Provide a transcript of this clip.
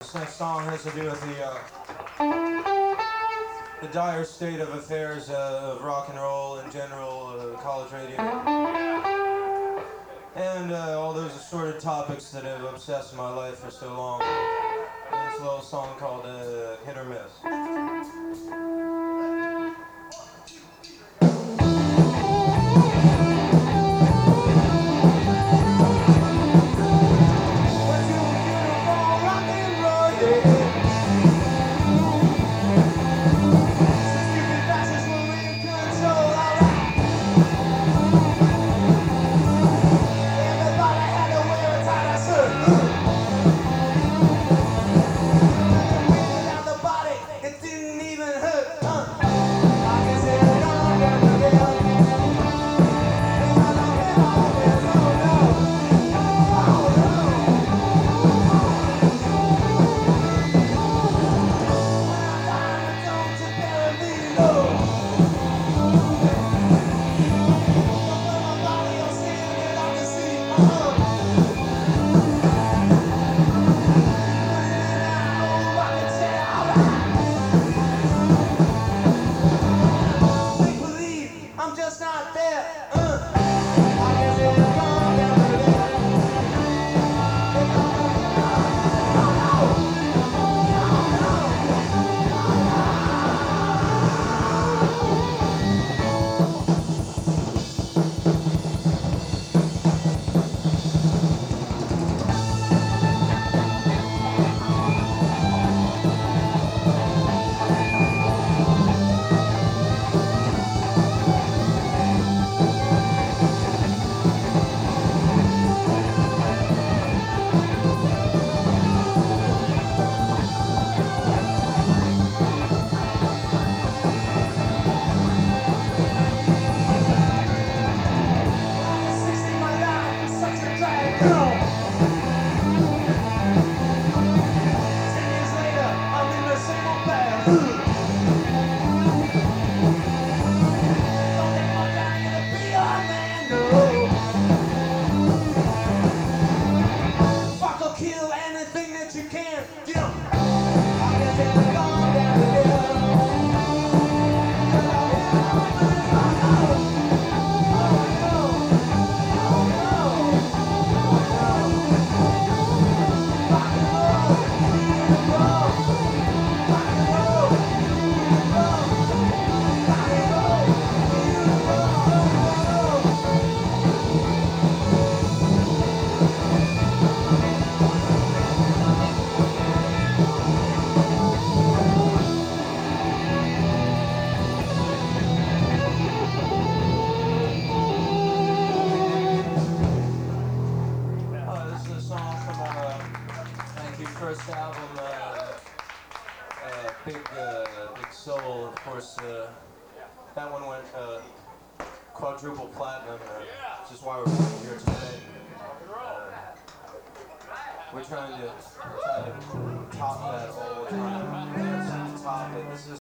This next song has to do with the dire state of affairs of rock and roll in general, college radio, and all those assorted topics that have obsessed my life for so long. This little song called Hit or Miss. I'm just not there. I guess it's gone down the hill. Kill anything that you can. Get up. I guess it's gone down the hill. First album, Big Soul, of course, that one went quadruple platinum, which is why we're here today. We're trying to top that all the time. Top it. This is